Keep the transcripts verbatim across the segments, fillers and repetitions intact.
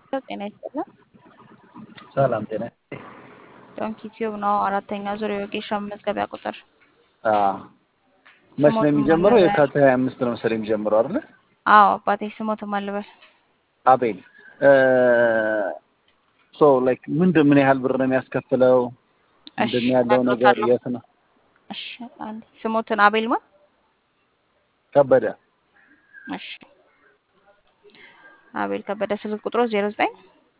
ጤና ይስጥልን። ሰላም ጤና። ዶንኪ ቲዩብ ነው። አራተኛ ዙር የወጌሻ መዝገቢያ ቁጥር አዎ መች ነው ስሞትም የሚጀምረው? አልበል። የካቲት ሃያ አምስት ነው መሰለኝ የሚጀምረው አይደል? አዎ አባቴ ስሞትም አልበል። አቤል ሶ ላይክ ምንድን ምን ያህል ብር ነው የሚያስከፍለው? እሺ ምንድን ያለው ነገር እነግሮታለሁ። የት ነው? እሺ አንዴ ስሞትን አቤል ማ ከበደ እሺ አቤል ከበደ ስልክ ቁጥሩ ዜሮ ዘጠኝ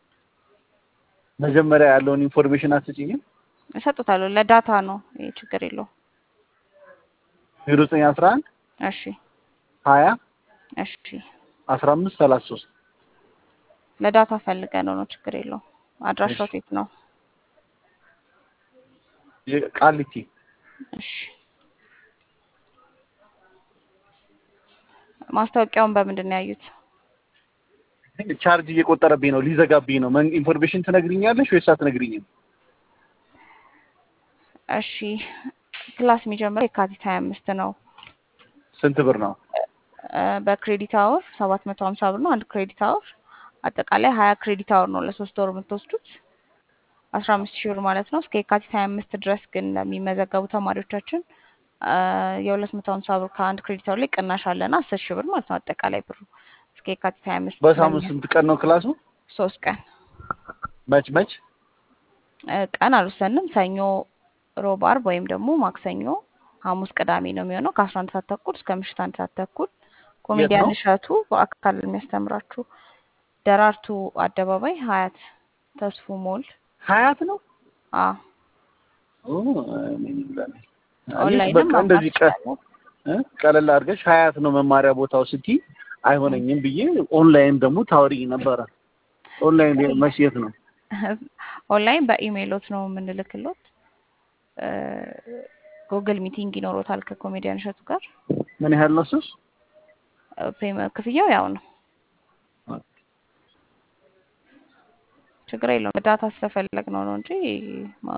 መጀመሪያ ያለውን ኢንፎርሜሽን አትጭኝም? እሰጥታለሁ። ለዳታ ነው ይሄ ችግር የለው። ዜሮ ዘጠኝ አስራ አንድ እሺ ሀያ እሺ አስራ አምስት ሰላሳ ሶስት ለዳታ ፈልገ ነው ነው ችግር የለው። አድራሻው የት ነው? ቃሊቲ። እሺ ማስታወቂያውን በምንድን ነው ያዩት? ቻርጅ እየቆጠረብኝ ነው፣ ሊዘጋብኝ ነው። ምን ኢንፎርሜሽን ትነግሪኛለሽ ወይስ አትነግሪኝም? እሺ ክላስ የሚጀምረው የካቲት ሃያ አምስት ነው። ስንት ብር ነው? በክሬዲት አወር ሰባት መቶ ሀምሳ ብር ነው አንድ ክሬዲት አወር። አጠቃላይ ሀያ ክሬዲት አወር ነው ለሶስት ወር የምትወስዱት አስራ አምስት ሺህ ብር ማለት ነው። እስከ የካቲት ሃያ አምስት ድረስ ግን ለሚመዘገቡ ተማሪዎቻችን የሁለት መቶ ሀምሳ ብር ከአንድ ክሬዲት አወር ላይ ቅናሽ አለና አስር ሺህ ብር ማለት ነው። አጠቃላይ ብሩ እስከ የካቲት ሃያ አምስት በሳምንት ስንት ቀን ነው ክላሱ? ሶስት ቀን። መች መች ቀን አልወሰንም። ሰኞ፣ ሮብ፣ አርብ ወይም ደግሞ ማክሰኞ፣ ሐሙስ፣ ቅዳሜ ነው የሚሆነው ከአስራ አንድ ሰዓት ተኩል እስከ ምሽት አንድ ሰዓት ተኩል። ኮሜዲያን እሸቱ በአካል የሚያስተምራችሁ ደራርቱ አደባባይ ሀያት ተስፉ ሞል ሀያት ነው። አዎ ኦ ምን ይላል? ኦንላይንም በቃ እንደዚህ ቀለል አድርገሽ ሀያት ነው መማሪያ ቦታው ስትይ አይሆነኝም ብዬ ኦንላይን ደግሞ ታወሪ ነበረ። ኦንላይን መሽየት ነው። ኦንላይን በኢሜይሎት ነው የምንልክሎት። ጉግል ሚቲንግ ይኖሮታል ከኮሜዲያን እሸቱ ጋር። ምን ያህል ነው እሱስ? ፔመንት ክፍያው ያው ነው። ችግር የለውም። ዳታ ስለፈለግ ነው ነው እንጂ